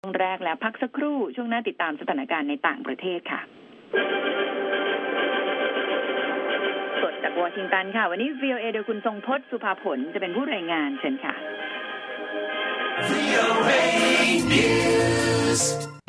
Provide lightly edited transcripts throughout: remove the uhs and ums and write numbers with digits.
ช่วงแรกแล้วพักสักครู่ช่วงหน้าติดตามสถานการณ์ในต่างประเทศค่ะสดจากวอชิงตันค่ะวันนี้ VOA โดยคุณทรงพจน์สุภาผลจะเป็นผู้รายงานเชิญค่ะ VOA News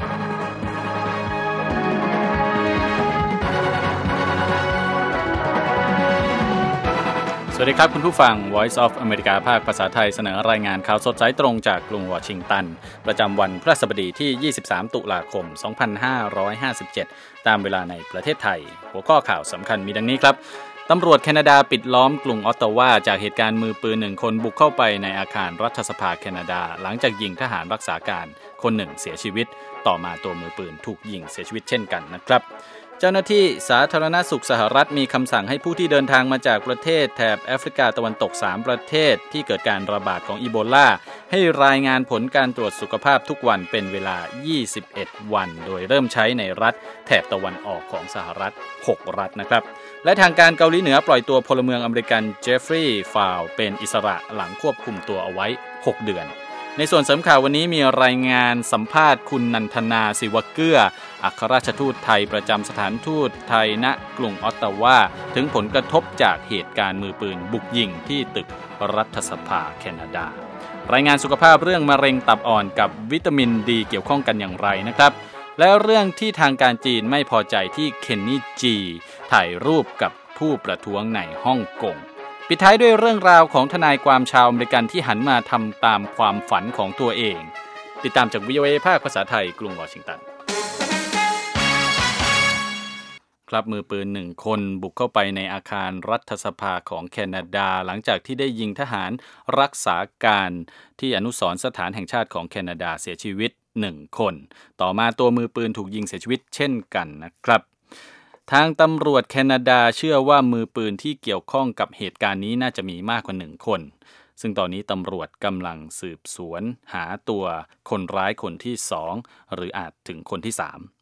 สวัสดีครับคุณผู้ฟัง Voice of America ภาคภาษาไทยเสนอรายงานข่าวสดสายตรงจากกรุงวอชิงตันประจำวันพฤหัสบดีที่23ตุลาคม2557ตามเวลาในประเทศไทยหัวข้อข่าวสำคัญมีดังนี้ครับตำรวจแคนาดาปิดล้อมกรุงออตตาวาจากเหตุการณ์มือปืน1คนบุกเข้าไปในอาคารรัฐสภาแคนาดาหลังจากยิงทหารรักษาการคนหนึ่งเสียชีวิตต่อมาตัวมือปืนถูกยิงเสียชีวิตเช่นกันนะครับเจ้าหน้าที่สาธารณสุขสหรัฐมีคำสั่งให้ผู้ที่เดินทางมาจากประเทศแถบแอฟริกาตะวันตก3ประเทศที่เกิดการระบาดของอีโบลาให้รายงานผลการตรวจสุขภาพทุกวันเป็นเวลา21วันโดยเริ่มใช้ในรัฐแถบตะวันออกของสหรัฐ6รัฐนะครับและทางการเกาหลีเหนือปล่อยตัวพลเมืองอเมริกันเจฟฟรีย์ฟาวเป็นอิสระหลังควบคุมตัวเอาไว้6เดือนในส่วนเสริมข่าววันนี้มีรายงานสัมภาษณ์คุณนันทนาศิวเกื้ออัครราชทูตไทยประจำสถานทูตไทยณกรุงออตตาวาถึงผลกระทบจากเหตุการณ์มือปืนบุกยิงที่ตึกรัฐสภาแคนาดารายงานสุขภาพเรื่องมะเร็งตับอ่อนกับวิตามินดีเกี่ยวข้องกันอย่างไรนะครับและเรื่องที่ทางการจีนไม่พอใจที่เคนนี่จีถ่ายรูปกับผู้ประท้วงในฮ่องกงปิดท้ายด้วยเรื่องราวของทนายความชาวอเมริกันที่หันมาทำตามความฝันของตัวเองติดตามจาก VOA ภาคภาษาไทยกรุงวอชิงตันครับมือปืน1คนบุกเข้าไปในอาคารรัฐสภาของแคนาดาหลังจากที่ได้ยิงทหารรักษาการที่อนุสรณ์สถานแห่งชาติของแคนาดาเสียชีวิต1คนต่อมาตัวมือปืนถูกยิงเสียชีวิตเช่นกันนะครับทางตำรวจแคนาดาเชื่อว่ามือปืนที่เกี่ยวข้องกับเหตุการณ์นี้น่าจะมีมากกว่า1คนซึ่งตอนนี้ตำรวจกำลังสืบสวนหาตัวคนร้ายคนที่2หรืออาจถึงคนที่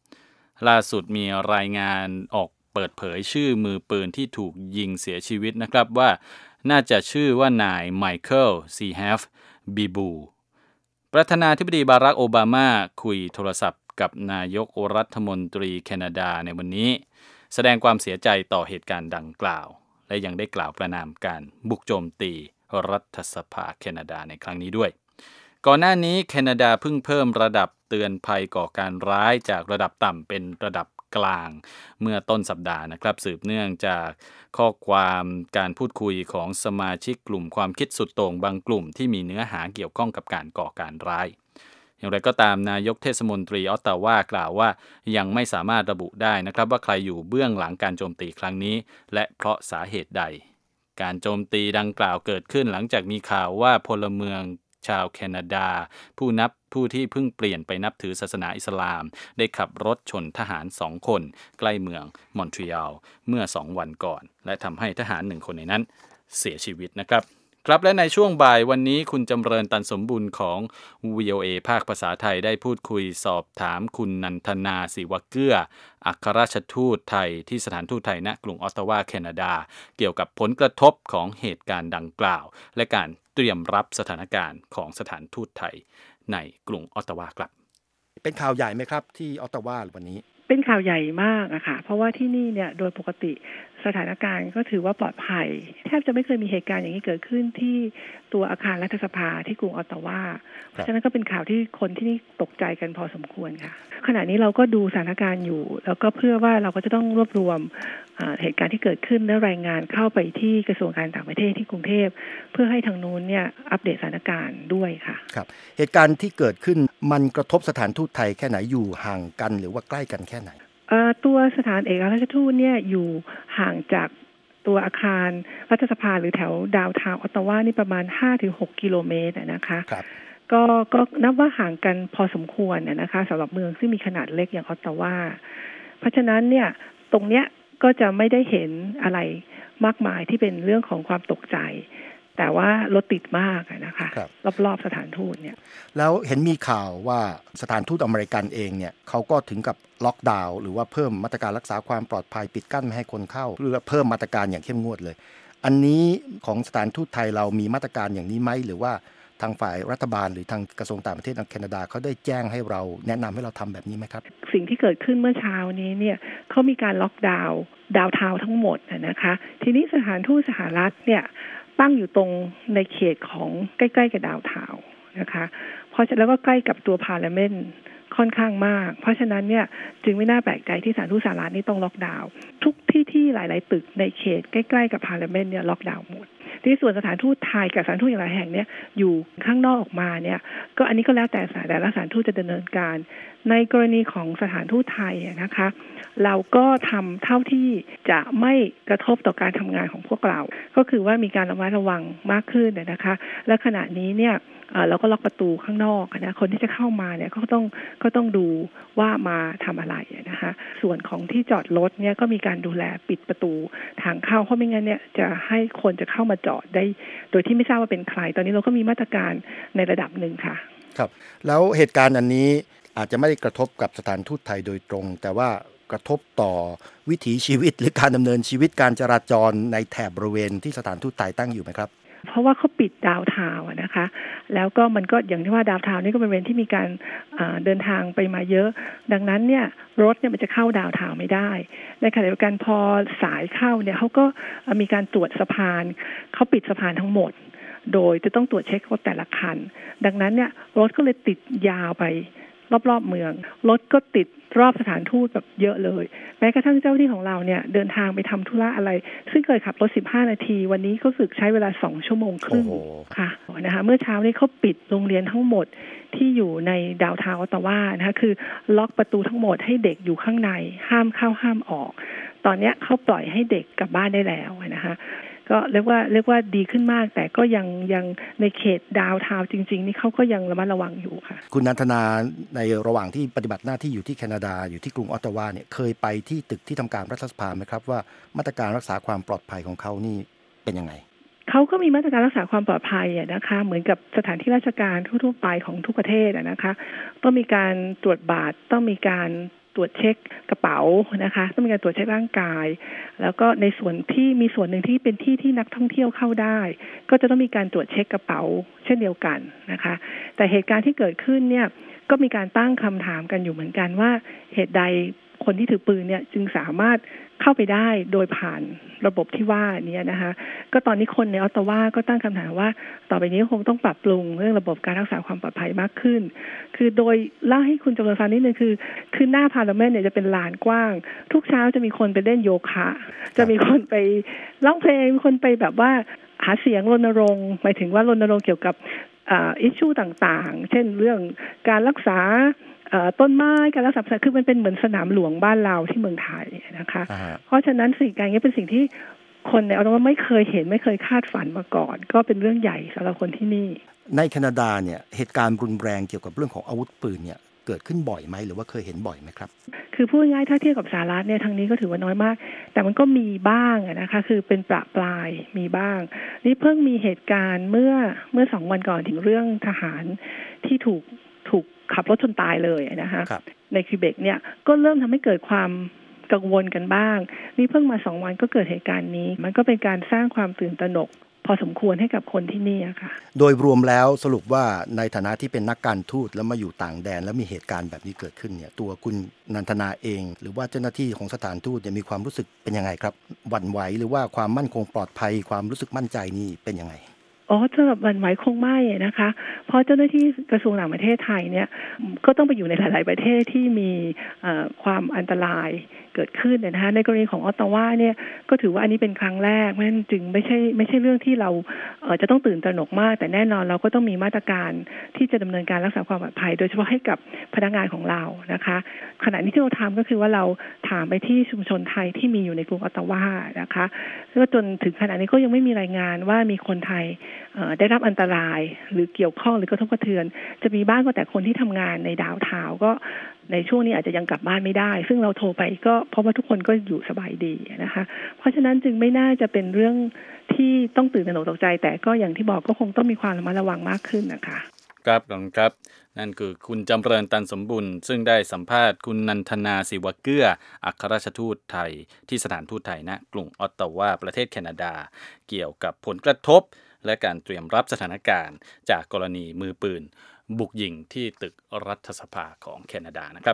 3ล่าสุดมีรายงานออกเปิดเผยชื่อมือปืนที่ถูกยิงเสียชีวิตนะครับว่าน่าจะชื่อว่านายไมเคิลซีแฮฟบีบูประธานาธิบดีบารักโอบามาคุยโทรศัพท์กับนายกรัฐมนตรีแคนาดาในวันนี้แสดงความเสียใจต่อเหตุการณ์ดังกล่าวและยังได้กล่าวประณามการบุกโจมตีรัฐสภาแคนาดาในครั้งนี้ด้วยก่อนหน้านี้แคนาดาเพิ่งเพิ่มระดับเตือนภัยก่อการร้ายจากระดับต่ำเป็นระดับกลางเมื่อต้นสัปดาห์นะครับสืบเนื่องจากข้อความการพูดคุยของสมาชิกกลุ่มความคิดสุดโต่งบางกลุ่มที่มีเนื้อหาเกี่ยวข้องกับการก่อการร้ายอย่างไรก็ตามนายกเทศมนตรีออตตาวากล่าวว่ายังไม่สามารถระบุได้นะครับว่าใครอยู่เบื้องหลังการโจมตีครั้งนี้และเพราะสาเหตุใดการโจมตีดังกล่าวเกิดขึ้นหลังจากมีข่าวว่าพลเมืองชาวแคนาดาผู้ที่เพิ่งเปลี่ยนไปนับถือศาสนาอิสลามได้ขับรถชนทหาร2คนใกล้เมืองมอนทรีออลเมื่อ2วันก่อนและทำให้ทหาร1คนในนั้นเสียชีวิตนะครับครับและในช่วงบ่ายวันนี้คุณจำเริญตันสมบุญของ VOA ภาคภาษาไทยได้พูดคุยสอบถามคุณนันทนาศิวเกื้ออัครราชทูตไทยที่สถานทูตไทยณกรุงออตตาวาแคนาดาเกี่ยวกับผลกระทบของเหตุการณ์ดังกล่าวและการเตรียมรับสถานการณ์ของสถานทูตไทยในกรุงออตตาวาครับเป็นข่าวใหญ่ไหมครับที่ออตตาวาวันนี้เป็นข่าวใหญ่มากอะค่ะเพราะว่าที่นี่เนี่ยโดยปกติสถานการณ์ก็ถือว่าปลอดภัยแทบจะไม่เคยมีเหตุการณ์อย่างนี้เกิดขึ้นที่ตัวอาคารรัฐสภาที่กรุงออตตาวาเพราะฉะนั้นก็เป็นข่าวที่คนที่นี่ตกใจกันพอสมควรค่ะขณะนี้เราก็ดูสถานการณ์อยู่แล้วก็เพื่อว่าเราก็จะต้องรวบรวมเหตุการณ์ที่เกิดขึ้นและรายงานเข้าไปที่กระทรวงการต่างประเทศที่กรุงเทพเพื่อให้ทางนู้นเนี่ยอัปเดตสถานการณ์ด้วยค่ะครับเหตุการณ์ที่เกิดขึ้นมันกระทบสถานทูตไทยแค่ไหนอยู่ห่างกันหรือว่าใกล้กันแค่ไหนตัวสถานเอกอัครราชทูตเนี่ยอยู่ห่างจากตัวอาคารรัฐสภาหรือแถวดาวน์ทาวน์ออตตาวานี่ประมาณ 5-6 กิโลเมตรนะคะก็นับว่าห่างกันพอสมควรนะคะสำหรับเมืองซึ่งมีขนาดเล็กอย่างออตตาวาเพราะฉะนั้นเนี่ยตรงเนี้ยก็จะไม่ได้เห็นอะไรมากมายที่เป็นเรื่องของความตกใจแต่ว่ารถติดมากนะคะรอบๆสถานทูตเนี่ยแล้วเห็นมีข่าวว่าสถานทูตอเมริกันเองเนี่ยเขาก็ถึงกับล็อกดาวน์หรือว่าเพิ่มมาตรการรักษาความปลอดภัยปิดกั้นไม่ให้คนเข้าหรือเพิ่มมาตรการอย่างเข้มงวดเลยอันนี้ของสถานทูตไทยเรามีมาตรการอย่างนี้ไหมหรือว่าทางฝ่ายรัฐบาลหรือทางกระทรวงต่างประเทศทางแคนาดาเขาได้แจ้งให้เราแนะนำให้เราทำแบบนี้ไหมครับสิ่งที่เกิดขึ้นเมื่อเช้านี้เนี่ยเขามีการล็อกดาวน์ดาวน์ทาวน์ทั้งหมดนะคะทีนี้สถานทูตสหรัฐเนี่ยตั้งอยู่ตรงในเขตของใกล้ๆกับดาวน์ทาวน์นะคะเพราะแล้วก็ใกล้กับตัวพาร์ลิเมนต์ค่อนข้างมากเพราะฉะนั้นเนี่ยจึงไม่น่าแปลกใจที่สถานทูตสหรัฐนี่ต้องล็อกดาวน์ทุกที่หลายๆตึกในเขตใกล้ๆกับพาร์ลิเมนต์เนี่ยล็อกดาวน์หมดที่ส่วนสถานทูตไทยกับสถานทูตหลายแห่งเนี่ยอยู่ข้างนอกออกมาเนี่ยก็อันนี้ก็แล้วแต่แต่ละสถานทูตจะดำเนินการในกรณีของสถานทูตไทยนะคะเราก็ทำเท่าที่จะไม่กระทบต่อการทำงานของพวกเราก็คือว่ามีการระมัดระวังมากขึ้นนะคะและขณะนี้เนี่ยเราก็ล็อกประตูข้างนอกนะคนที่จะเข้ามาเนี่ยก็ต้องดูว่ามาทำอะไรนะคะส่วนของที่จอดรถเนี่ยก็มีการดูแลปิดประตูทางเข้าเพราะไม่งั้นเนี่ยจะให้คนจะเข้ามาจอดได้โดยที่ไม่ทราบว่าเป็นใครตอนนี้เราก็มีมาตรการในระดับหนึ่งค่ะครับแล้วเหตุการณ์อันนี้อาจจะไม่ได้กระทบกับสถานทูตไทยโดยตรงแต่ว่ากระทบต่อวิถีชีวิตหรือการดำเนินชีวิตการจราจรในแถบบริเวณที่สถานทูตไทยตั้งอยู่ไหมครับเพราะว่าเขาปิดดาวน์ทาวน์นะคะแล้วก็มันก็อย่างที่ว่าดาวน์ทาวน์นี่ก็เป็นบริเวณที่มีการเดินทางไปมาเยอะดังนั้นเนี่ยรถเนี่ยมันจะเข้าดาวน์ทาวน์ไม่ได้ในขณะเดียวกันพอสายเข้าเนี่ยเขาก็มีการตรวจสะพานเขาปิดสะพานทั้งหมดโดยจะต้องตรวจเช็ครถแต่ละคันดังนั้นเนี่ยรถก็เลยติดยาวไปรอบๆเมืองรถก็ติดรอบสถานทูตแบบเยอะเลยแม้กระทั่งเจ้าที่ของเราเนี่ยเดินทางไปทำธุระอะไรซึ่งเคยขับรถ15นาทีวันนี้ก็สึกใช้เวลา2ชั่วโมงครึ่งค่ะนะคะเมื่อเช้านี้เขาปิดโรงเรียนทั้งหมดที่อยู่ในดาวน์ทาวน์ออตตาวานะคะคือล็อกประตูทั้งหมดให้เด็กอยู่ข้างในห้ามเข้าห้ามออกตอนนี้เขาปล่อยให้เด็กกลับบ้านได้แล้วนะคะก็เรียกว่าดีขึ้นมากแต่ก็ยังในเขตดาวน์ทาวน์จริงๆนี่เขาก็ยังระมัดระวังอยู่ค่ะคุณนันทนาในระหว่างที่ปฏิบัติหน้าที่อยู่ที่แคนาดาอยู่ที่กรุงออตตาวาเนี่ยเคยไปที่ตึกที่ทำการรัฐสภาไหมครับว่ามาตรการรักษาความปลอดภัยของเขานี่เป็นยังไงเขาก็มีมาตรการรักษาความปลอดภัยนะคะเหมือนกับสถานที่ราชการทั่วไปของทุกประเทศนะคะต้องมีการตรวจบัตรต้องมีการตรวจเช็คกระเป๋านะคะต้องมีการตรวจเช็คร่างกายแล้วก็ในส่วนที่มีส่วนหนึ่งที่เป็นที่นักท่องเที่ยวเข้าได้ก็จะต้องมีการตรวจเช็คกระเป๋าเช่นเดียวกันนะคะแต่เหตุการณ์ที่เกิดขึ้นเนี่ยก็มีการตั้งคำถามกันอยู่เหมือนกันว่าเหตุใดคนที่ถือปืนเนี่ยจึงสามารถเข้าไปได้โดยผ่านระบบที่ว่านี้นะคะก็ตอนนี้คนในออตตาวาก็ตั้งคำถามว่าต่อไปนี้คงต้องปรับปรุงเรื่องระบบการรักษาความปลอดภัยมากขึ้นคือโดยเล่าให้คุณจำเริญฟังนิดนึงคือหน้าพาร์ลิเมนต์เนี่ยจะเป็นลานกว้างทุกเช้าจะมีคนไปเล่นโยคะจะมีคนไปร้องเพลงมีคนไปแบบว่าหาเสียงรณรงค์หมายถึงว่ารณรงค์เกี่ยวกับอิชชูต่างๆเช่นเรื่องการรักษาต้นไม้การรักษาคือมันเป็นเหมือนสนามหลวงบ้านเราที่เมืองไทยนะคะเพราะฉะนั้นสิ่งการนี้เป็นสิ่งที่คนในออตตาวาไม่เคยเห็นไม่เคยคาดฝันมาก่อนก็เป็นเรื่องใหญ่สำหรับคนที่นี่ในแคนาดาเนี่ยเหตุการณ์รุนแรงเกี่ยวกับเรื่องของอาวุธปืนเนี่ยเกิดขึ้นบ่อยไหมหรือว่าเคยเห็นบ่อยไหมครับคือพูดง่ายถ้าเทียบกับสหรัฐเนี่ยทางนี้ก็ถือว่าน้อยมากแต่มันก็มีบ้างนะคะคือเป็นประปรายมีบ้างนี่เพิ่งมีเหตุการณ์เมื่อ2 วันก่อนถึงเรื่องทหารที่ถูกขับรถชนตายเลยนะคะในควิเบกเนี่ยก็เริ่มทำให้เกิดความกังวลกันบ้างนี่เพิ่งมา2 วันก็เกิดเหตุการณ์นี้มันก็เป็นการสร้างความตื่นตระหนกพอสมควรให้กับคนที่นี่ค่ะโดยรวมแล้วสรุปว่าในฐานะที่เป็นนักการทูตแล้วมาอยู่ต่างแดนแล้วมีเหตุการณ์แบบนี้เกิดขึ้นเนี่ยตัวคุณนันทนาเองหรือว่าเจ้าหน้าที่ของสถานทูตมีความรู้สึกเป็นยังไงครับหวั่นไหวหรือว่าความมั่นคงปลอดภัยความรู้สึกมั่นใจนี่เป็นยังไงสำหรับหวั่นไหวคงไม่นะคะเพราะเจ้าหน้าที่กระทรวงต่างประเทศไทยเนี่ยก็ต้องไปอยู่ในหลายๆประเทศที่มีความอันตรายเกิดขึ้นนะคะในกรณีของออตตาวาเนี่ยก็ถือว่าอันนี้เป็นครั้งแรกเพราะฉะนั้นจึงไม่ใช่เรื่องที่เราจะต้องตื่นตระหนกมากแต่แน่นอนเราก็ต้องมีมาตรการที่จะดำเนินการรักษาความปลอดภัยโดยเฉพาะให้กับพนักงานของเรานะคะขณะนี้ที่เราทำก็คือว่าเราถามไปที่ชุมชนไทยที่มีอยู่ในกรุงออตตาวานะคะแล้วจนถึงขณะนี้ก็ยังไม่มีรายงานว่ามีคนไทยได้รับอันตรายหรือเกี่ยวข้องหรือกระทบกระเทือนจะมีบ้างก็แต่คนที่ทำงานในดาวน์ทาวน์ก็ในช่วงนี้อาจจะยังกลับบ้านไม่ได้ซึ่งเราโทรไปก็เพราะว่าทุกคนก็อยู่สบายดีนะคะเพราะฉะนั้นจึงไม่น่าจะเป็นเรื่องที่ต้องตื่นตระหนกตกใจแต่ก็อย่างที่บอกก็คงต้องมีความระมัดระวังมากขึ้นนะคะครับนั่นคือคุณจำเริญตันสมบุญซึ่งได้สัมภาษณ์คุณนันทนาศิวเกื้ออัครราชทูตไทยที่สถานทูตไทยณกรุงออตตาวาประเทศแคนาดาเกี่ยวกับผลกระทบและการเตรียมรับสถานการณ์จากกรณีมือปืนบุกยิงที่ตึกรัฐสภาของแคนาดานะครับ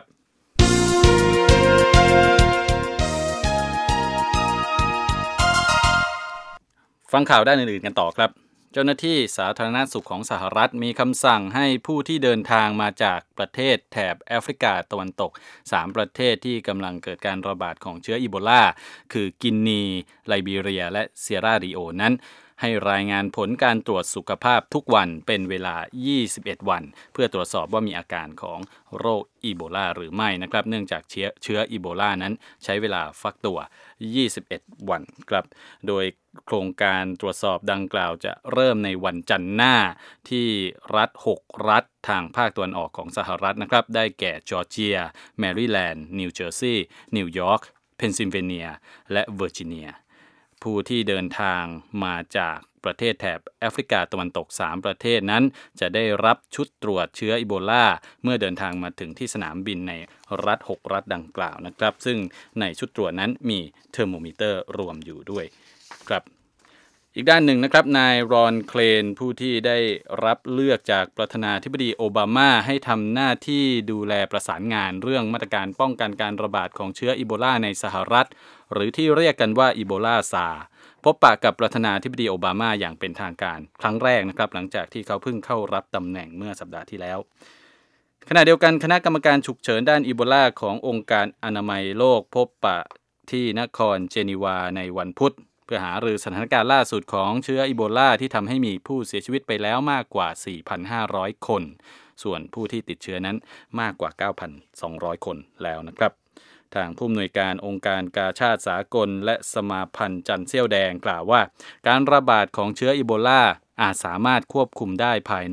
ฟังข่าวด้านอื่นๆกันต่อครับเจ้าหน้าที่สาธารณสุขของสหรัฐมีคำสั่งให้ผู้ที่เดินทางมาจากประเทศแถบแอฟริกาตะวันตก3ประเทศที่กำลังเกิดการระบาดของเชื้ออีโบลาคือกินี ไลบีเรียและเซียราลีโอนั้นให้รายงานผลการตรวจสุขภาพทุกวันเป็นเวลา21วันเพื่อตรวจสอบว่ามีอาการของโรคอีโบลาหรือไม่นะครับเนื่องจากเชื้ออีโบลานั้นใช้เวลาฟักตัว21วันครับโดยโครงการตรวจสอบดังกล่าวจะเริ่มในวันจันทร์หน้าที่รัฐ6รัฐทางภาคตะวันออกของสหรัฐนะครับได้แก่จอร์เจียแมริแลนด์นิวเจอร์ซีย์นิวยอร์กเพนซิลเวเนียและเวอร์จิเนียผู้ที่เดินทางมาจากประเทศแถบแอฟริกาตะวันตก3ประเทศนั้นจะได้รับชุดตรวจเชื้ออีโบลาเมื่อเดินทางมาถึงที่สนามบินในรัฐ6รัฐดังกล่าวนะครับซึ่งในชุดตรวจนั้นมีเทอร์โมมิเตอร์รวมอยู่ด้วยครับอีกด้านหนึ่งนะครับนายรอนเคลนผู้ที่ได้รับเลือกจากประธานาธิบดีโอบามาให้ทำหน้าที่ดูแลประสานงานเรื่องมาตรการป้องกันการระบาดของเชื้ออีโบลาในสหรัฐหรือที่เรียกกันว่าอีโบลาซาพบปะกับประธานาธิบดีโอบามาอย่างเป็นทางการครั้งแรกนะครับหลังจากที่เขาเพิ่งเข้ารับตำแหน่งเมื่อสัปดาห์ที่แล้วขณะเดียวกันคณะกรรมการฉุกเฉินด้านอีโบลาขององค์การอนามัยโลกพบปะที่นครเจนีวาในวันพุธเพื่อหารือสถานการณ์ล่าสุดของเชื้ออีโบลาที่ทำให้มีผู้เสียชีวิตไปแล้วมากกว่า 4,500 คนส่วนผู้ที่ติดเชื้อนั้นมากกว่า 9,200 คนแล้วนะครับทางผู้อำนวยการองค์การกาชาดสากลและสมาพันธ์จันทร์เสี้ยวแดงกล่าวว่าการระบาดของเชื้ออีโบลาอาจสามารถควบคุมได้ภายใน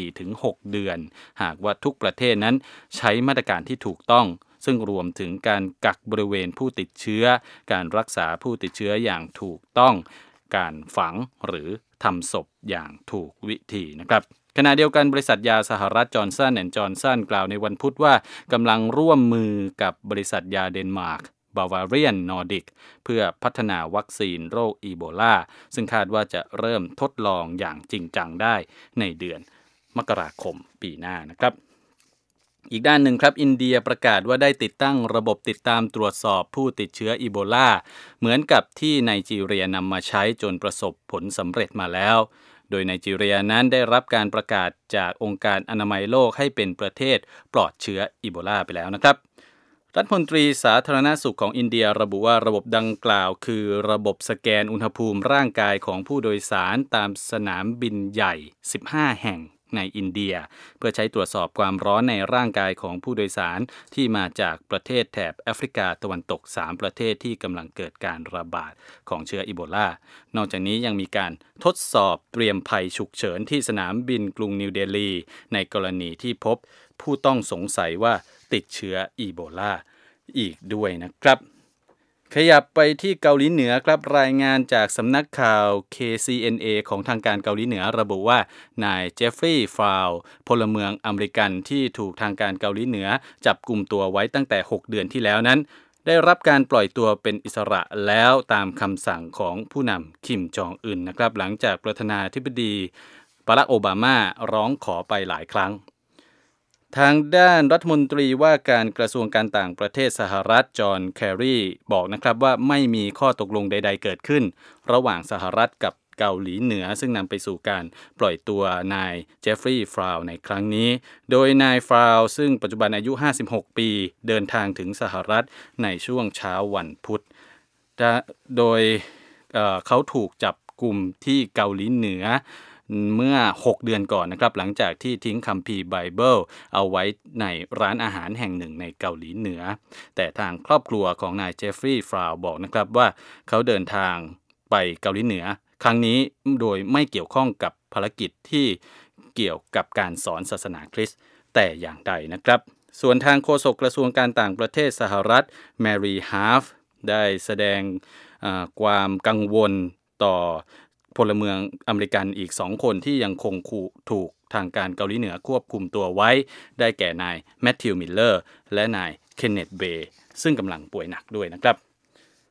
4-6 เดือนหากว่าทุกประเทศนั้นใช้มาตรการที่ถูกต้องซึ่งรวมถึงการกักบริเวณผู้ติดเชื้อการรักษาผู้ติดเชื้ออย่างถูกต้องการฝังหรือทำศพอย่างถูกวิธีนะครับขณะเดียวกันบริษัทยาสหรัฐจอห์นสัน& จอห์นสันกล่าวในวันพุธว่ากำลังร่วมมือกับบริษัทยาเดนมาร์กบาวาเรียนนอร์ดิกเพื่อพัฒนาวัคซีนโรคอีโบลาซึ่งคาดว่าจะเริ่มทดลองอย่างจริงจังได้ในเดือนมกราคมปีหน้านะครับอีกด้านหนึ่งครับอินเดียประกาศว่าได้ติดตั้งระบบติดตามตรวจสอบผู้ติดเชื้ออีโบลาเหมือนกับที่ไนจีเรียนำมาใช้จนประสบผลสำเร็จมาแล้วโดยไนจีเรียนั้นได้รับการประกาศจากองค์การอนามัยโลกให้เป็นประเทศปลอดเชื้ออีโบลาไปแล้วนะครับรัฐมนตรีสาธารณสุขของอินเดียระบุว่าระบบดังกล่าวคือระบบสแกนอุณหภูมิร่างกายของผู้โดยสารตามสนามบินใหญ่15แห่งในอินเดียเพื่อใช้ตรวจสอบความร้อนในร่างกายของผู้โดยสารที่มาจากประเทศแถบแอฟริกาตะวันตก3ประเทศที่กำลังเกิดการระบาดของเชื้ออีโบลานอกจากนี้ยังมีการทดสอบเตรียมภัยฉุกเฉินที่สนามบินกรุงนิวเดลีในกรณีที่พบผู้ต้องสงสัยว่าติดเชื้ออีโบลาอีกด้วยนะครับขยับไปที่เกาหลีเหนือครับรายงานจากสำนักข่าว KCNA ของทางการเกาหลีเหนือระบุว่านายเจฟฟรีย์ฟราวพลเมืองอเมริกันที่ถูกทางการเกาหลีเหนือจับกุมตัวไว้ตั้งแต่6เดือนที่แล้วนั้นได้รับการปล่อยตัวเป็นอิสระแล้วตามคำสั่งของผู้นำคิมจองอึนนะครับหลังจากประธานาธิบดีบารักโอบามาร้องขอไปหลายครั้งทางด้านรัฐมนตรีว่าการกระทรวงการต่างประเทศสหรัฐจอห์นแครีบอกนะครับว่าไม่มีข้อตกลงใดๆเกิดขึ้นระหว่างสหรัฐกับเกาหลีเหนือซึ่งนำไปสู่การปล่อยตัวนายเจฟฟรีย์ฟราวในครั้งนี้โดยนายฟราวซึ่งปัจจุบันอายุ56ปีเดินทางถึงสหรัฐในช่วงเช้าวันพุธโดยเขาถูกจับกุมที่เกาหลีเหนือเมื่อ6เดือนก่อนนะครับหลังจากที่ทิ้งคัมภีร์ไบเบิลเอาไว้ในร้านอาหารแห่งหนึ่งในเกาหลีเหนือแต่ทางครอบครัวของนายเจฟฟรีย์ฟราวบอกนะครับว่าเขาเดินทางไปเกาหลีเหนือครั้งนี้โดยไม่เกี่ยวข้องกับภารกิจที่เกี่ยวกับการสอนศาสนาคริสต์แต่อย่างใดนะครับส่วนทางโฆษกกระทรวงการต่างประเทศสหรัฐแมรี่ฮาร์ฟได้แสดงความกังวลต่อพลเมืองอเมริกันอีก2คนที่ยังคงถูกทางการเกาหลีเหนือควบคุมตัวไว้ได้แก่นายแมทธิวมิลเลอร์และนายเคนเนธเบย์ซึ่งกำลังป่วยหนักด้วยนะครับ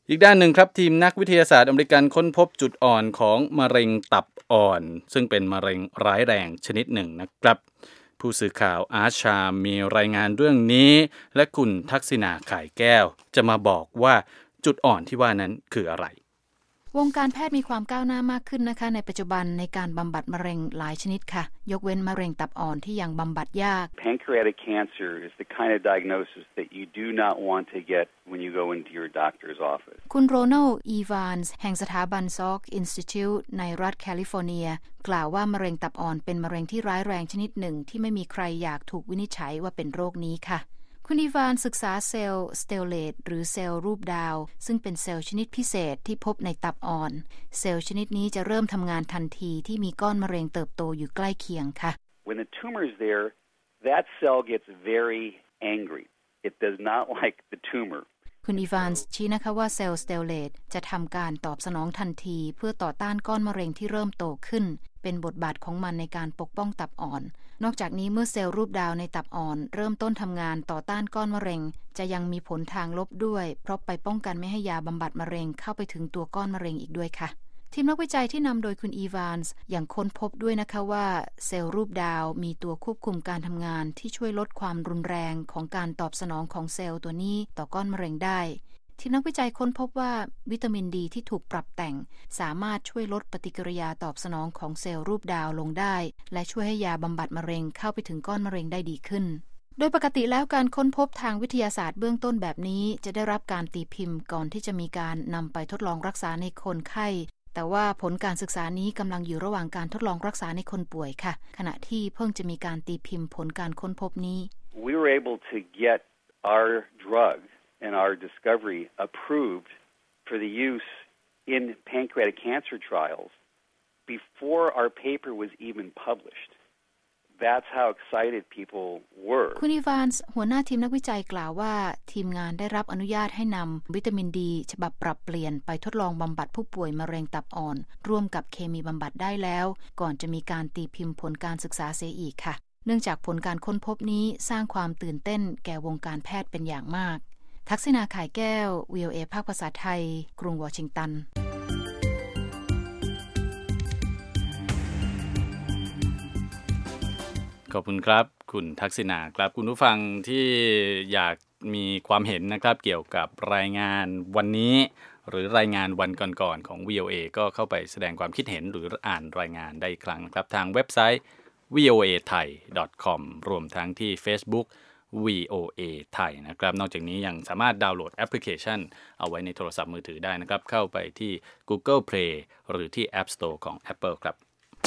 อีกด้านหนึ่งครับทีมนักวิทยาศาสตร์อเมริกันค้นพบจุดอ่อนของมะเร็งตับอ่อนซึ่งเป็นมะเร็งร้ายแรงชนิดหนึ่งนะครับผู้สื่อข่าวอาร์ชามีรายงานเรื่องนี้และคุณทักษิณาข่ายแก้วจะมาบอกว่าจุดอ่อนที่ว่านั้นคืออะไรวงการแพทย์มีความก้าวหน้ามากขึ้นนะคะในปัจจุบันในการบำบัดมะเร็งหลายชนิดค่ะยกเว้นมะเร็งตับอ่อนที่ยังบำบัดยาก Pancreatic cancer is the kind of diagnosis that you do not want to get when you go into your doctor's office คุณโรนัลด์อีวานส์แห่งสถาบันซอกอินสติทิวต์ในรัฐแคลิฟอร์เนียกล่าวว่ามะเร็งตับอ่อนเป็นมะเร็งที่ร้ายแรงชนิดหนึ่งที่ไม่มีใครอยากถูกวินิจฉัยว่าเป็นโรคนี้ค่ะคุณอีวานศึกษาเซลล์สเตลเลตหรือเซลล์รูปดาวซึ่งเป็นเซลล์ชนิดพิเศษที่พบในตับอ่อนเซลล์ชนิดนี้จะเริ่มทำงานทันทีที่มีก้อนมะเร็งเติบโตอยู่ใกล้เคียงค่ะ When the tumor is there, that cell gets very angry. It does not like the tumor. คุณอีวานส์ชี้นะคะว่าเซลล์สเตลเลตจะทำการตอบสนองทันทีเพื่อต่อต้านก้อนมะเร็งที่เริ่มโตขึ้นเป็นบทบาทของมันในการปกป้องตับอ่อนนอกจากนี้เมื่อเซลล์รูปดาวในตับอ่อนเริ่มต้นทำงานต่อต้านก้อนมะเร็งจะยังมีผลทางลบด้วยเพราะไปป้องกันไม่ให้ยาบำบัดมะเร็งเข้าไปถึงตัวก้อนมะเร็งอีกด้วยค่ะทีมนักวิจัยที่นำโดยคุณอีวานส์ยังค้นพบด้วยนะคะว่าเซลล์รูปดาวมีตัวควบคุมการทำงานที่ช่วยลดความรุนแรงของการตอบสนองของเซลล์ตัวนี้ต่อก้อนมะเร็งได้ทีมนักวิจัยค้นพบว่าวิตามินดีที่ถูกปรับแต่งสามารถช่วยลดปฏิกิริยาตอบสนองของเซลล์รูปดาวลงได้และช่วยให้ยาบำบัดมะเร็งเข้าไปถึงก้อนมะเร็งได้ดีขึ้นโดยปกติแล้วการค้นพบทางวิทยาศาสตร์เบื้องต้นแบบนี้จะได้รับการตีพิมพ์ก่อนที่จะมีการนำไปทดลองรักษาในคนไข้แต่ว่าผลการศึกษานี้กำลังอยู่ระหว่างการทดลองรักษาในคนป่วยค่ะขณะที่เพิ่งจะมีการตีพิมพ์ผลการค้นพบนี้ We were able to get our drug and our discovery approved for the use in pancreatic cancer trials before our paper was even published. That's how excited people were. คุณอีวานส์หัวหน้าทีมนักวิจัยกล่าวว่าทีมงานได้รับอนุญาตให้นำวิตามินดีฉบับปรับเปลี่ยนไปทดลองบำบัดผู้ป่วยมะเร็งตับอ่อนร่วมกับเคมีบำบัดได้แล้วก่อนจะมีการตีพิมพ์ผลการศึกษาเสียอีกค่ะเนื่องจากผลการค้นพบนี้สร้างความตื่นเต้นแก่วงการแพทย์เป็นอย่างมากทักษิณาข่ายแก้ว VOA ภาคภาษาไทยกรุงวอชิงตันขอบคุณครับคุณทักษิณาครับคุณผู้ฟังที่อยากมีความเห็นนะครับเกี่ยวกับรายงานวันนี้หรือรายงานวันก่อนๆของ VOA ก็เข้าไปแสดงความคิดเห็นหรืออ่านรายงานได้อีกครั้งครับทางเว็บไซต์ voathai.com รวมทั้งที่ Facebook VOA ไทยนะครับนอกจากนี้ยังสามารถดาวน์โหลดแอปพลิเคชันเอาไว้ในโทรศัพท์มือถือได้นะครับเข้าไปที่ Google Play หรือที่ App Store ของ Apple ครับ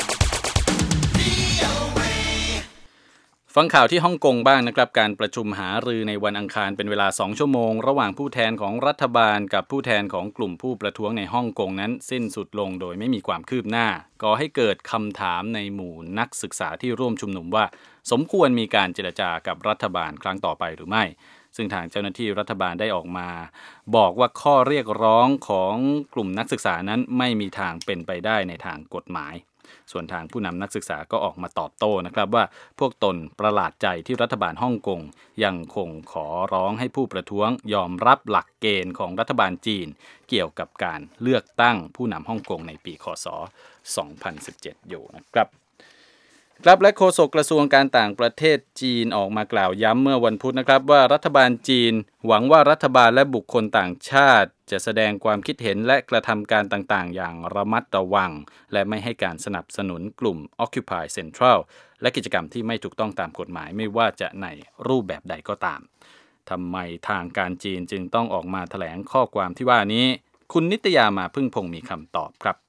ฟังข่าวที่ฮ่องกงบ้างนะครับการประชุมหารือในวันอังคารเป็นเวลา2ชั่วโมงระหว่างผู้แทนของรัฐบาลกับผู้แทนของกลุ่มผู้ประท้วงในฮ่องกงนั้นสิ้นสุดลงโดยไม่มีความคืบหน้าก่อให้เกิดคำถามในหมู่นักศึกษาที่ร่วมชุมนุมว่าสมควรมีการเจรจากับรัฐบาลครั้งต่อไปหรือไม่ซึ่งทางเจ้าหน้าที่รัฐบาลได้ออกมาบอกว่าข้อเรียกร้องของกลุ่มนักศึกษานั้นไม่มีทางเป็นไปได้ในทางกฎหมายส่วนทางผู้นำนักศึกษาก็ออกมาตอบโต้นะครับว่าพวกตนประหลาดใจที่รัฐบาลฮ่องกงยังคงขอร้องให้ผู้ประท้วงยอมรับหลักเกณฑ์ของรัฐบาลจีนเกี่ยวกับการเลือกตั้งผู้นำฮ่องกงในปีค.ศ. 2017 อยู่นะครับครับและโฆษกกระทรวงการต่างประเทศจีนออกมากล่าวย้ำเมื่อวันพุธนะครับว่ารัฐบาลจีนหวังว่ารัฐบาลและบุคคลต่างชาติจะแสดงความคิดเห็นและกระทำการต่างๆอย่างระมัดระวังและไม่ให้การสนับสนุนกลุ่ม Occupy Central และกิจกรรมที่ไม่ถูกต้องตามกฎหมายไม่ว่าจะในรูปแบบใดก็ตามทำไมทางการจีนจึงต้องออกมาแถลงข้อความที่ว่านี้คุณนิตยามาพึ่งพงษ์มีคำตอบครับ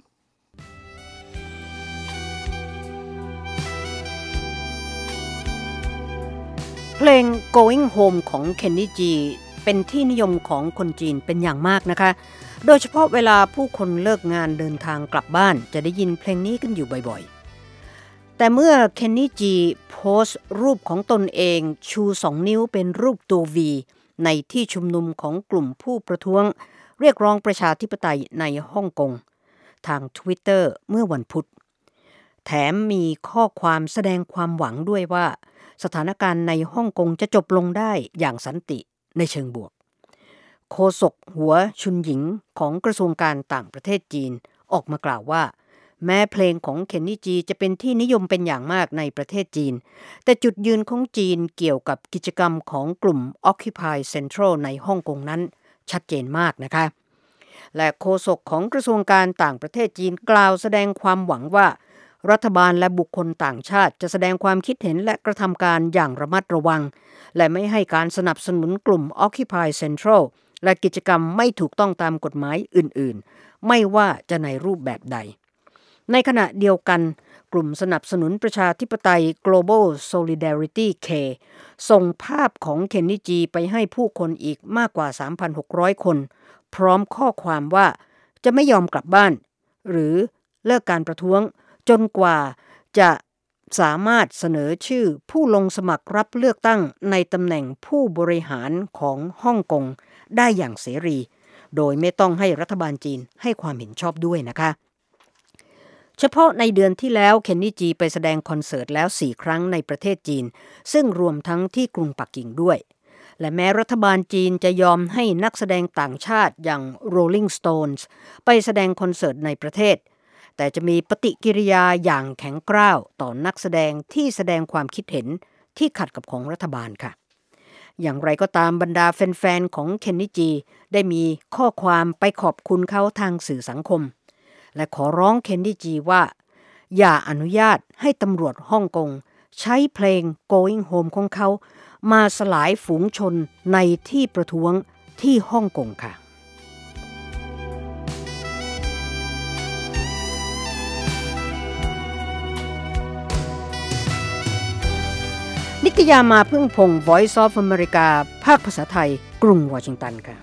เพลง Going Home ของ Kenny G เป็นที่นิยมของคนจีนเป็นอย่างมากนะคะโดยเฉพาะเวลาผู้คนเลิกงานเดินทางกลับบ้านจะได้ยินเพลงนี้กันอยู่บ่อยๆแต่เมื่อ Kenny G โพสต์รูปของตนเองชู2นิ้วเป็นรูปตัว V ในที่ชุมนุมของกลุ่มผู้ประท้วงเรียกร้องประชาธิปไตยในฮ่องกงทาง Twitter เมื่อวันพุธแถมมีข้อความแสดงความหวังด้วยว่าสถานการณ์ในฮ่องกงจะจบลงได้อย่างสันติในเชิงบวกโฆษกหัวชุนหยิงของกระทรวงการต่างประเทศจีนออกมากล่าวว่าแม้เพลงของเคนนี่จีจะเป็นที่นิยมเป็นอย่างมากในประเทศจีนแต่จุดยืนของจีนเกี่ยวกับกิจกรรมของกลุ่ม Occupy Central ในฮ่องกงนั้นชัดเจนมากนะคะและโฆษกของกระทรวงการต่างประเทศจีนกล่าวแสดงความหวังว่ารัฐบาลและบุคคลต่างชาติจะแสดงความคิดเห็นและกระทำการอย่างระมัดระวังและไม่ให้การสนับสนุนกลุ่ม Occupy Central และกิจกรรมไม่ถูกต้องตามกฎหมายอื่นๆไม่ว่าจะในรูปแบบใดในขณะเดียวกันกลุ่มสนับสนุนประชาธิปไตย Global Solidarity K ส่งภาพของเคนนี่จีไปให้ผู้คนอีกมากกว่า 3,600 คนพร้อมข้อความว่าจะไม่ยอมกลับบ้านหรือเลิกการประท้วงจนกว่าจะสามารถเสนอชื่อผู้ลงสมัครรับเลือกตั้งในตำแหน่งผู้บริหารของฮ่องกงได้อย่างเสรีโดยไม่ต้องให้รัฐบาลจีนให้ความเห็นชอบด้วยนะคะเฉพาะในเดือนที่แล้วเคนนี่จีไปแสดงคอนเสิร์ตแล้ว4 ครั้งในประเทศจีนซึ่งรวมทั้งที่กรุงปักกิ่งด้วยและแม้รัฐบาลจีนจะยอมให้นักแสดงต่างชาติอย่าง Rolling Stones ไปแสดงคอนเสิร์ตในประเทศแต่จะมีปฏิกิริยาอย่างแข็งกร้าวต่อนักแสดงที่แสดงความคิดเห็นที่ขัดกับของรัฐบาลค่ะอย่างไรก็ตามบรรดาแฟนๆของเคนนี่จีได้มีข้อความไปขอบคุณเขาทางสื่อสังคมและขอร้องเคนนี่จีว่าอย่าอนุญาตให้ตำรวจฮ่องกงใช้เพลง Going Home ของเขามาสลายฝูงชนในที่ประท้วงที่ฮ่องกงค่ะนิตยามาพึ่งพงศ์ Voice of America ภาคภาษาไทยกรุงวอชิงตันค่ะ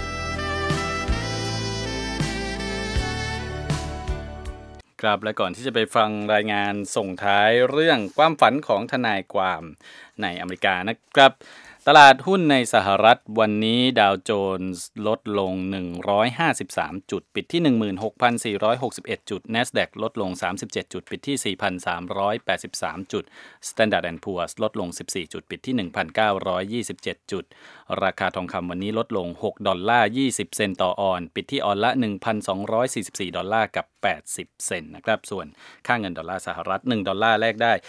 ครับและก่อนที่จะไปฟังรายงานส่งท้ายเรื่องความฝันของทนายความในอเมริกานะครับตลาดหุ้นในสหรัฐวันนี้ดาวโจนส์ลดลง153จุดปิดที่ 16,461 จุด NASDAQ ลดลง37จุดปิดที่ 4,383 จุด Standard & Poor's ลดลง14จุดปิดที่ 1,927 จุดราคาทองคำวันนี้ลดลง$6.20 เซนต์ต่อออนซ์ปิดที่ออนซ์ละ $1,244 กับ80 เซนต์นะครับส่วนค่าเงินดอลลาร์สหรัฐ$1แลกได้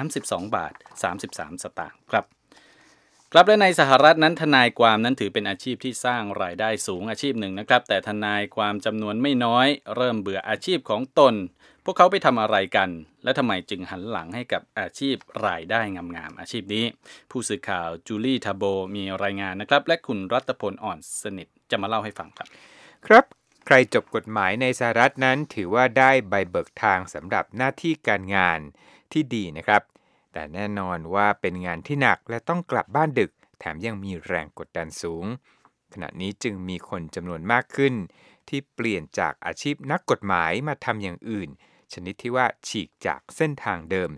32.33 สตางค์ครับและในสหรัฐนั้นทนายความนั้นถือเป็นอาชีพที่สร้างรายได้สูงอาชีพหนึ่งนะครับแต่ทนายความจำนวนไม่น้อยเริ่มเบื่ออาชีพของตนพวกเขาไปทำอะไรกันและทำไมจึงหันหลังให้กับอาชีพรายได้งามๆอาชีพนี้ผู้สื่อข่าวจูลี่ทาโบมีรายงานนะครับและคุณรัตพลอ่อนสนิทจะมาเล่าให้ฟังครับครับใครจบกฎหมายในสหรัฐนั้นถือว่าได้ใบเบิกทางสำหรับหน้าที่การงานที่ดีนะครับแต่แน่นอนว่าเป็นงานที่หนักและต้องกลับบ้านดึกแถมยังมีแรงกดดันสูงขณะนี้จึงมีคนจำนวนมากขึ้นที่เปลี่ยนจากอาชีพนักกฎหมายมาทำอย่างอื่นชนิดที่ว่าฉีกจากเส้นทางเดิม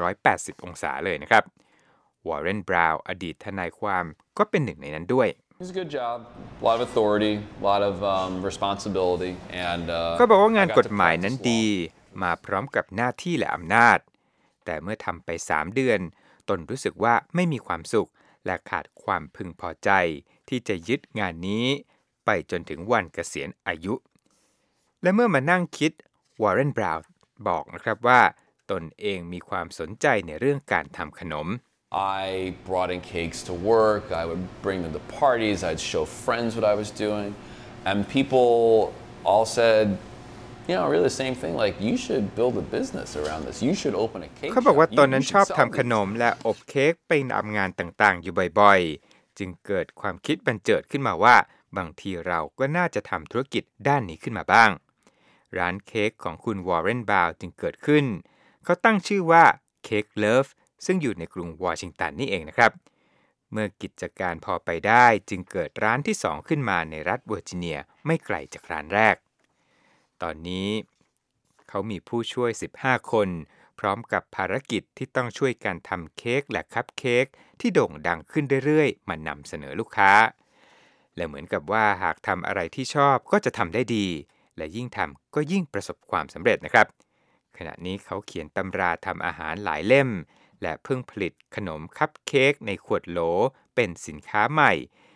180องศาเลยนะครับวอร์เรน บราวน์อดีตทนายความก็เป็นหนึ่งในนั้นด้วย It's a good job, a lot of authority, a lot of responsibility, and เขาบอกว่างานกฎหมายนั้นดีมาพร้อมกับหน้าที่และอำนาจแต่เมื่อทำไป3 เดือนตนรู้สึกว่าไม่มีความสุขและขาดความพึงพอใจที่จะยึดงานนี้ไปจนถึงวันเกษียณอายุและเมื่อมานั่งคิดวอร์เรน บราวน์บอกนะครับว่าตนเองมีความสนใจในเรื่องการทำขนม I brought in cakes to work. I would bring them to parties. I'd show friends what I was doing. And people all said, you know, really the same thing. Like, you should build a business around this. You should open a cake shop. เขาบอกว่าตอนนั้นชอบทำขนมและอบเค้กไปตามงานต่างๆอยู่บ่อยๆจึงเกิดความคิดบันเจิดขึ้นมาว่าบางทีเราก็น่าจะทำธุรกิจด้านนี้ขึ้นมาบ้างร้านเค้กของคุณวอร์เรน บราวน์จึงเกิดขึ้นเขาตั้งชื่อว่าเค้กเลิฟซึ่งอยู่ในกรุงวอชิงตันนี่เองนะครับเมื่อกิจการพอไปได้จึงเกิดร้านที่2ขึ้นมาในรัฐเวอร์จิเนียไม่ไกลจากร้านแรกตอนนี้เขามีผู้ช่วย15คนพร้อมกับภารกิจที่ต้องช่วยกันทำเค้กและคัพเค้กที่โด่งดังขึ้นเรื่อยๆมานำเสนอลูกค้าและเหมือนกับว่าหากทำอะไรที่ชอบก็จะทำได้ดีและยิ่งทำก็ยิ่งประสบความสำเร็จนะครับขณะนี้เขาเขียนตำราทำอาหารหลายเล่มและเพิ่งผลิตขนมคัพเค้กในขวดโหลเป็นสินค้าใหม่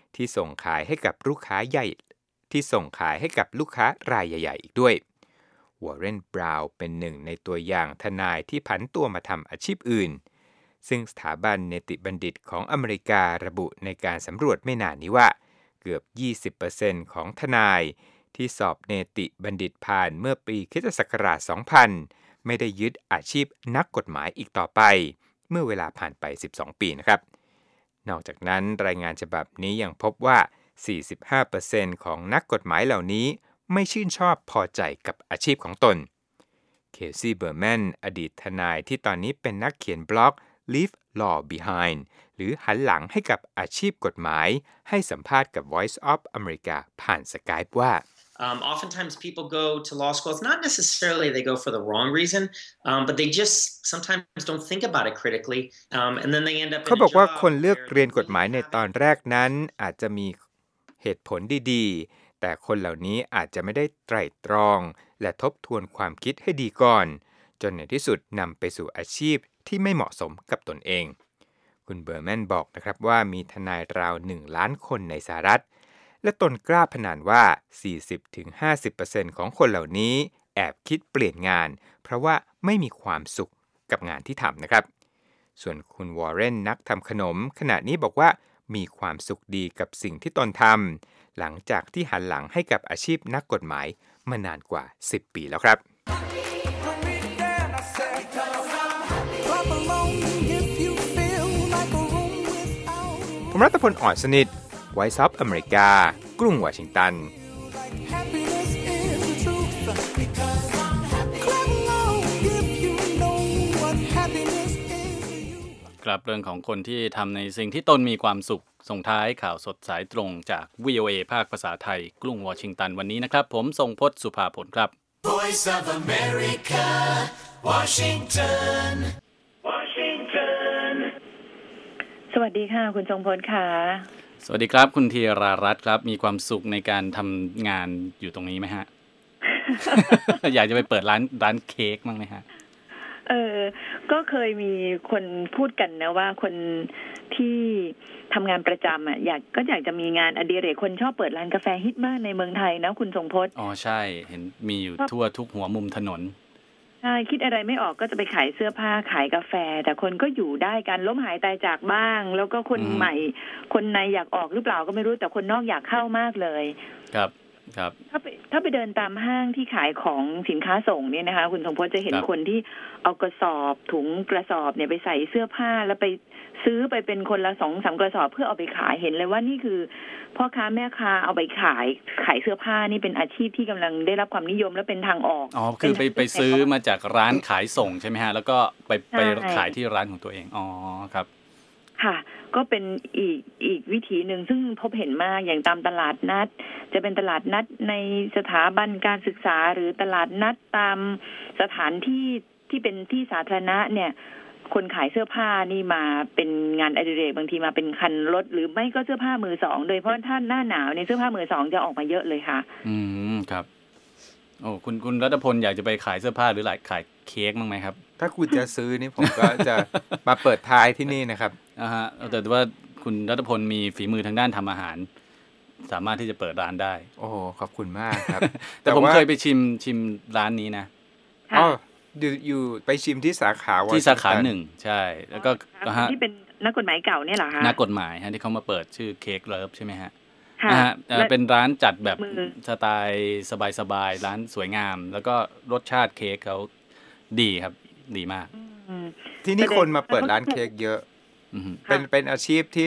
ที่ส่งขายให้กับลูกค้ารายใหญ่ๆอีกด้วยวอร์เรน บราวน์เป็นหนึ่งในตัวอย่างทนายที่ผันตัวมาทำอาชีพอื่นซึ่งสถาบันเนติบัณฑิตของอเมริการะบุในการสำรวจไม่นานนี้ว่าเกือบ 20% ของทนายที่สอบเนติบัณฑิตผ่านเมื่อปีค.ศ. 2000 ไม่ได้ยึดอาชีพนักกฎหมายอีกต่อไปเมื่อเวลาผ่านไป 12 ปีนะครับนอกจากนั้นรายงานฉบับนี้ยังพบว่า 45% ของนักกฎหมายเหล่านี้ไม่ชื่นชอบพอใจกับอาชีพของตนเคซี่ เบอร์แมนอดีตทนายที่ตอนนี้เป็นนักเขียนบล็อก Leave Law Behind หรือหันหลังให้กับอาชีพกฎหมายให้สัมภาษณ์กับ Voice of America ผ่าน Skype ว่า oftentimes people go to law school. It's not necessarily they go for the wrong reason, but they just sometimes don't think about it critically, and then they end up in a job. เขาบอกว่าคนเลือกเรียนกฎหมายในตอนแรกนั้นอาจจะมีเหตุผลดีๆแต่คนเหล่านี้อาจจะไม่ได้ไตร่ตรองและทบทวนความคิดให้ดีก่อนจนในที่สุดนำไปสู่อาชีพที่ไม่เหมาะสมกับตนเองคุณเบอร์แมนบอกนะครับว่ามีทนายราว1 ล้านคนในสหรัฐและตนกล้าพนันว่า 40-50% ของคนเหล่านี้แอบคิดเปลี่ยนงานเพราะว่าไม่มีความสุขกับงานที่ทำนะครับส่วนคุณวอร์เรนนักทำขนมขณะนี้บอกว่ามีความสุขดีกับสิ่งที่ตนทำหลังจากที่หันหลังให้กับอาชีพนักกฎหมายมานานกว่า10 ปีแล้วครับผมรัตพล อ่อนสนิท Voice of America กรุงวอชิงตันครับเรื่องของคนที่ทำในสิ่งที่ตนมีความสุขส่งท้ายข่าวสดสายตรงจาก VOA ภาคภาษาไทยกรุงวอชิงตันวันนี้นะครับผมทรงพจน์สุภาผลครับ Voice of America Washington สวัสดีค่ะคุณทรงพจน์ค่ะสวัสดีครับคุณธีรารัตน์ครับมีความสุขในการทำงานอยู่ตรงนี้ไหมฮะ อยากจะไปเปิดร้านเค้กมั้งไหมฮะก็เคยมีคนพูดกันนะว่าคนที่ทำงานประจำอยากจะมีงานอดิเรกคนชอบเปิดร้านกาแฟฮิตมากในเมืองไทยนะคุณทรงพจน์อ๋อใช่เห็นมีอยู่ทั่วทุกหัวมุมถนนใช่คิดอะไรไม่ออกก็จะไปขายเสื้อผ้าขายกาแฟแต่คนก็อยู่ได้กันล้มหายตายจากบ้างแล้วก็คนใหม่คนในอยากออกหรือเปล่าก็ไม่รู้แต่คนนอกอยากเข้ามากเลยครับถ้าไปเดินตามห้างที่ขายของสินค้าส่งเนี่ยนะคะคุณทรงพจน์จะเห็นคนที่เอากระสอบถุงกระสอบเนี่ยไปใส่เสื้อผ้าแล้วไปซื้อไปเป็นคนละ 2-3 กระสอบเพื่อเอาไปขายเห็นเลยว่านี่คือพ่อค้าแม่ค้าเอาไปขายเสื้อผ้านี่เป็นอาชีพที่กำลังได้รับความนิยมและเป็นทางออกอ๋อคือไปซื้อมาจากร้านขายส่งใช่ไหมฮะแล้วก็ไปขายที่ร้านของตัวเองอ๋อครับค่ะก็เป็นอีกวิธีหนึ่งซึ่งพบเห็นมากอย่างตามตลาดนัดจะเป็นตลาดนัดในสถาบันการศึกษาหรือตลาดนัดตามสถานที่เป็นที่สาธารณะเนี่ยคนขายเสื้อผ้านี่มาเป็นงานอดิเรกบางทีมาเป็นคันรถหรือไม่ก็เสื้อผ้ามือสองโดยเพราะถ้าหน้าหนาวเนี่ยเสื้อผ้ามือสองจะออกมาเยอะเลยค่ะครับโอ้คุณรัตพลอยากจะไปขายเสื้อผ้าหรือขายเค้กมั้งไหมครับถ้าคุณจะซื้อนี่ผมก็จะมาเปิดท้ายที่นี่นะครับฮะแต่ว่าคุณรัตพลมีฝีมือทางด้านทำอาหารสามารถที่จะเปิดร้านได้โอ้ขอบคุณมากครับแต่ผมเคยไปชิมร้านนี้นะอ๋ออยู่ไปชิมที่สาขาหนึ่งใช่แล้วก็ที่เป็นนักกฎหมายเก่าเนี่ยเหรอคะนักกฎหมายฮะที่เขามาเปิดชื่อเค้กเลิฟใช่ไหมฮะเป็นร้านจัดแบบสไตล์สบายๆร้านสวยงามแล้วก็รสชาติเค้กเขาดีครับดีมากที่นี่คนมาเปิดร้านเค้กเยอะเป็นอาชีพที่